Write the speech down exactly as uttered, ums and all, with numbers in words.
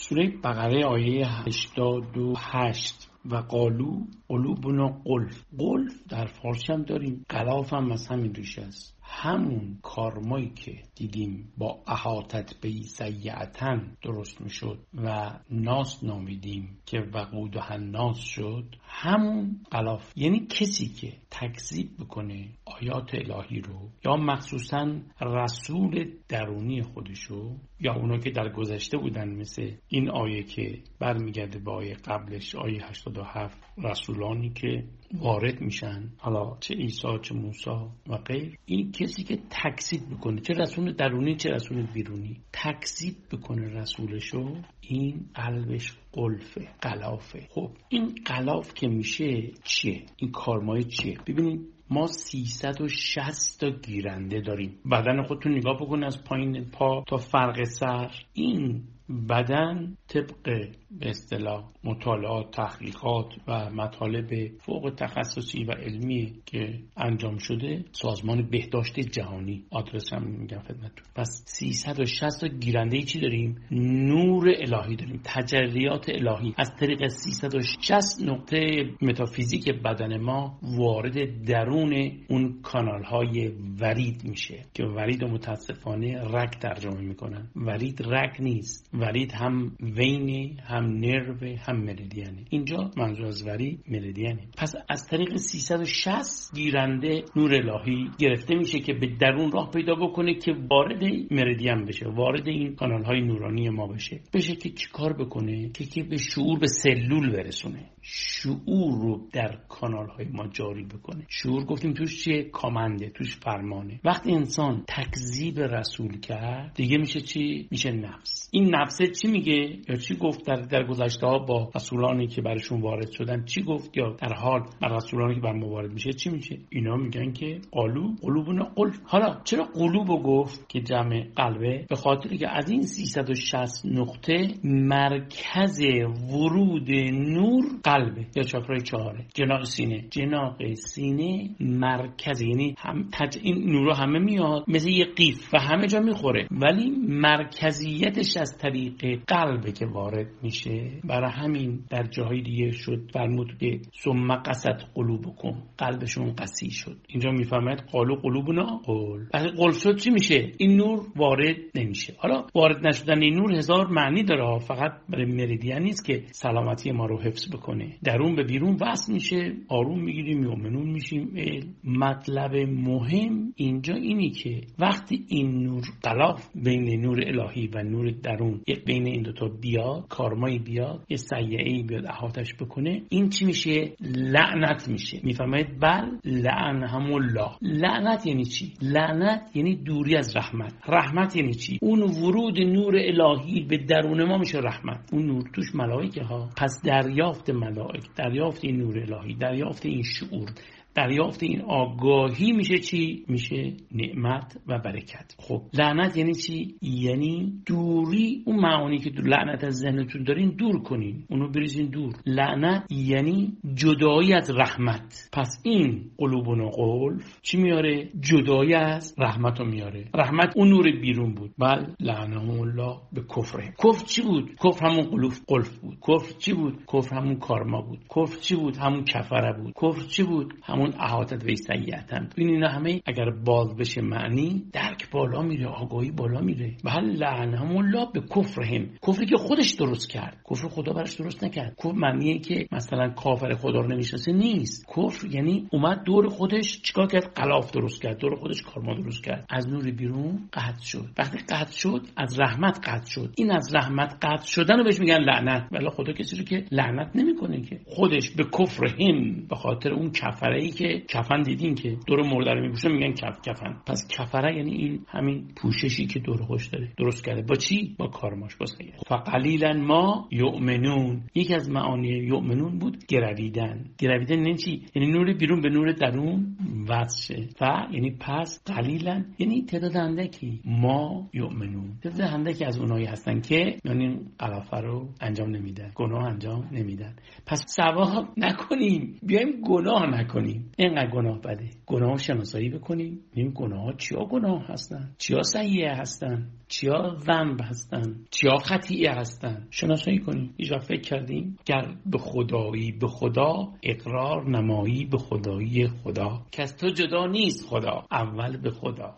سوره بقره آیه هشتاد و هشت و قالو قلوبنا قلف. قلف در فارسی هم داریم، غلاف هم از همین ریشه است. همون کارمایی که دیدیم با احاطت بی سیعتن درست میشد و ناس نامیدیم که وقود و هناس شد، همون غلاف. یعنی کسی که تکذیب بکنه آیات الهی رو یا مخصوصا رسول درونی خودشو یا اونا که در گذشته بودن، مثل این آیه که برمیگرده به آیه قبلش، آیه هشتاد و هفت، رسولانی که وارد میشن، حالا چه عیسی چه موسی و غیر. این کسی که تکذیب بکنه، چه رسول درونی چه رسول بیرونی، تکذیب بکنه رسولشو، این قلبش قلفه، غلافه. خب این غلاف که میشه چیه؟ این کارمای چیه؟ ببینید ما سیصد و شصت تا گیرنده داریم. بدن خودتون نگاه بکن از پایین پا تا فرق سر. این بدن طبق به اصطلاح مطالعات، تحقیقات و مطالب فوق تخصصی و علمی که انجام شده، سازمان بهداشت جهانی، آدرس هم میگم خدمتتون. پس سیصد و شصت تا گیرنده چی داریم؟ نور الهی داریم، تجلیات الهی از طریق سیصد و شصت نقطه متافیزیک بدن ما وارد درون اون کانال های ورید میشه که ورید متاسفانه رگ ترجمه میکنن. ورید رگ نیست، ورید هم وینه، هم نرو، هم مریدیانه. اینجا منظور از ورید مریدیانه. پس از طریق سیصد و شصت گیرنده نور الهی گرفته میشه که به درون راه پیدا بکنه که وارد مریدیان بشه، وارد این کانال های نورانی ما بشه. بشه که چی کار بکنه؟ که که به شعور، به سلول برسونه، شعور رو در کانال های ما جاری بکنه. شعور گفتیم توش چیه؟ کامنده، توش فرمانه. وقتی انسان تکذیب رسول کرد دیگه میشه چی؟ میشه نفس. این نفسه چی میگه یا چی گفت در, در گذشته ها با رسولانی که برشون وارد شدن؟ چی گفت؟ یا در حال بر رسولانی که بر ما وارد میشه چی میشه؟ اینا میگن که قالو قلوبنا قلف. حالا چرا قلوبو گفت که جمع قلبه؟ به خاطری که از این سیصد و شصت نقطه مرکز ورود نور قلبه یا چاکرای چهاره، جناق سینه. جناق سینه مرکز، یعنی هم تج... این نورا همه میاد مثل یه قیف و همه جا میخوره، ولی مرکزیتش از طریق قلبه که وارد میشه. برای همین در جاهای دیگه شد فرمود که ثم قست قلوبکم، قلبشون قسی شد. اینجا میفهمید قالو قلوبنا قل. وقتی قل شد چی میشه؟ این نور وارد نمیشه. حالا وارد نشدن این نور هزار معنی داره، فقط برای مریدیان نیست که سلامتی ما رو حفظ بکنه. درون به بیرون وصل میشه، آروم میگیریم، یومنون میشیم. مطلب مهم اینجا اینی که وقتی این نور غلاف بین نور الهی و نور درون، یک بین این دوتا بیاد، کارمایی بیاد، یه سیعه‌ای بیاد احاطش بکنه، این چی میشه؟ لعنت میشه. میفهمید؟ بل لعنهم الله. لعنت یعنی چی؟ لعنت یعنی دوری از رحمت. رحمت یعنی چی؟ اون ورود نور الهی به درون ما میشه رحمت. اون نور توش ملائکه ها. پس دریافت ملائک، دریافت این نور الهی، دریافت این شعور، دریافت این آگاهی میشه چی؟ میشه نعمت و برکت. خب لعنت یعنی چی؟ یعنی دوری. اون معانی که دور لعنت از ذهنتون دارین دور کنین، اونو بریزین دور. لعنت یعنی جدایی از رحمت. پس این قلوبنا قلف چی میاره؟ جدایی از رحمت رو میاره. رحمت اون نور بیرون بود. بل لعنهم الله به کفره. کفر چی بود؟ کفر همون قلوف قلف بود. کفر چی بود؟ کفر همون کارما بود. کفر چی بود؟ همون کفره بود. کفر چی بود؟ همون احاطت و سیعتن. این اینا همه اگر باز بشه معنی، درک بالا میره، آگاهی بالا میره. بل لعنهم الله به کفرهم. کفری که خودش درست کرد. کفر خدا برش درست نکرد. کفر معنیه که مثلا کافر خدا رو نمیشناسه نیست. کفر یعنی اومد دور خودش چیکار کرد؟ غلاف درست کرد، دور خودش کارما درست کرد. از نور بیرون قطع شد. وقتی قطع شد از رحمت قطع شد. این از رحمت قطع شدن رو بهش میگن لعنت. ولی خدا کسی رو که لعنت نمیکنه که. خودش به کفرهم، به خاطر اون کفره‌ای که کفن دیدین که دور مرده رو میپوشن میگن کف کفن. پس کفره یعنی این همین پوششی که دور خوش داره درست کرده. با چی؟ با کارماش، با سیعه. فقلیلا ما یؤمنون. یکی از معانی یؤمنون بود گرویدن. گرویدن یعنی چی؟ یعنی نور بیرون به نور درون وصل شه. و یعنی پس قلیلا یعنی تعداد اندکی. ما یؤمنون، تعداد اندکی از اونایی هستن که یعنی غلافه رو انجام نمیدن، گناه انجام نمیدن. پس ثواب نکنیم، بیایم گناه نکنیم. کنیم اینقدر گناه بده، گناه شناسایی بکنیم، ببینیم گناه ها چیا گناه هستن، چیا سیئه هستن، چیا ذنب هستن، چیا خطیئه هستن، شناسایی کنیم. ایجا فکر کردیم گر به خدایی به خدا اقرار نمایی به خدایی خدا، که از تو جدا نیست خدا، اول به خدا.